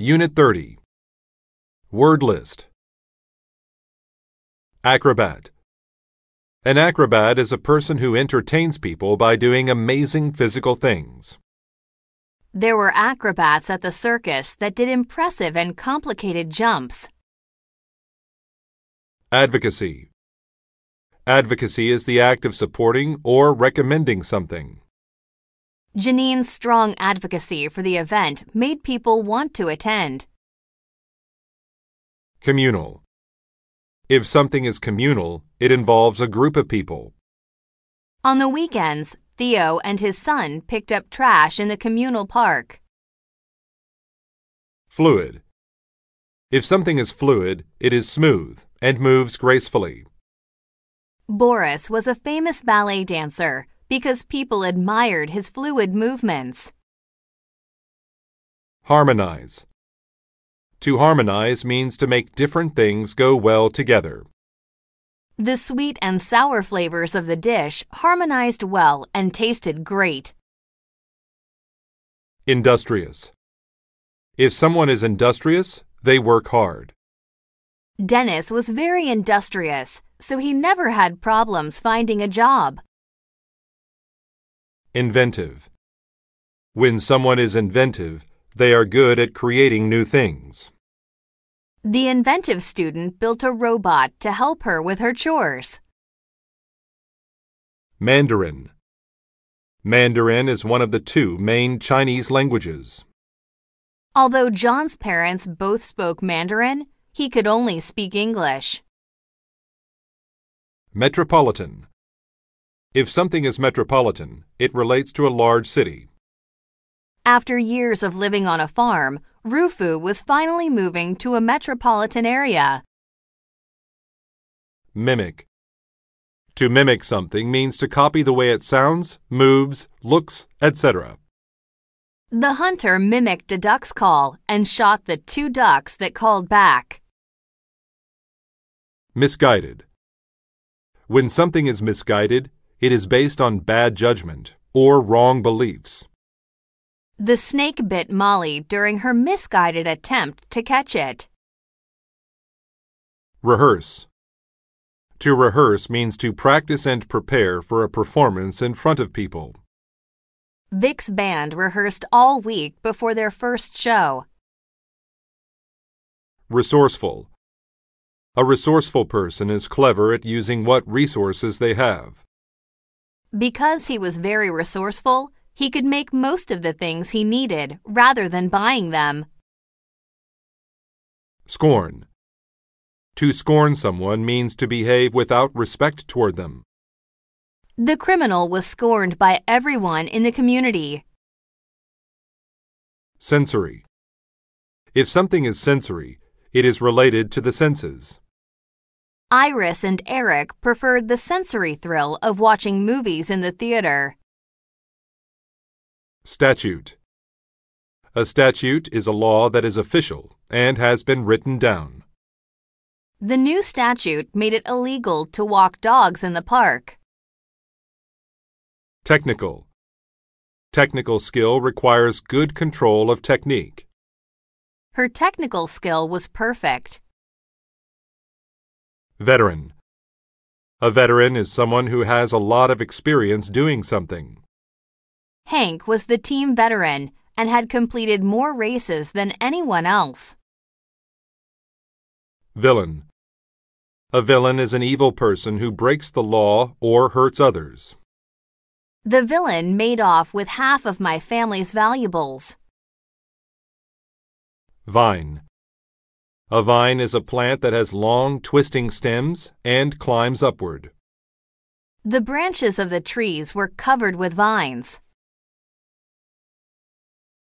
Unit 30. Word list. Acrobat. An acrobat is a person who entertains people by doing amazing physical things. There were acrobats at the circus that did impressive and complicated jumps. Advocacy. Advocacy is the act of supporting or recommending something. Janine's strong advocacy for the event made people want to attend. Communal. If something is communal, it involves a group of people. On the weekends, Theo and his son picked up trash in the communal park. Fluid. If something is fluid, it is smooth and moves gracefully. Boris was a famous ballet dancer because people admired his fluid movements. Harmonize. To harmonize means to make different things go well together. The sweet and sour flavors of the dish harmonized well and tasted great. Industrious. If someone is industrious, they work hard. Dennis was very industrious, so he never had problems finding a job. Inventive. When someone is inventive, they are good at creating new things. The inventive student built a robot to help her with her chores. Mandarin. Mandarin is one of the two main Chinese languages. Although John's parents both spoke Mandarin, he could only speak English. Metropolitan. If something is metropolitan, it relates to a large city. After years of living on a farm, Rufu was finally moving to a metropolitan area. Mimic. To mimic something means to copy the way it sounds, moves, looks, etc. The hunter mimicked a duck's call and shot the 2 ducks that called back. Misguided. When something is misguided, it is based on bad judgment or wrong beliefs. The snake bit Molly during her misguided attempt to catch it. Rehearse. To rehearse means to practice and prepare for a performance in front of people. Vic's band rehearsed all week before their first show. Resourceful. A resourceful person is clever at using what resources they have. Because he was very resourceful, he could make most of the things he needed rather than buying them. Scorn. To scorn someone means to behave without respect toward them. The criminal was scorned by everyone in the community. Sensory. If something is sensory, it is related to the senses. Iris and Eric preferred the sensory thrill of watching movies in the theater. Statute. A statute is a law that is official and has been written down. The new statute made it illegal to walk dogs in the park. Technical. Technical skill requires good control of technique. Her technical skill was perfect. Veteran. A veteran is someone who has a lot of experience doing something. Hank was the team veteran and had completed more races than anyone else. Villain. A villain is an evil person who breaks the law or hurts others. The villain made off with half of my family's valuables. Vine. A vine is a plant that has long, twisting stems and climbs upward. The branches of the trees were covered with vines.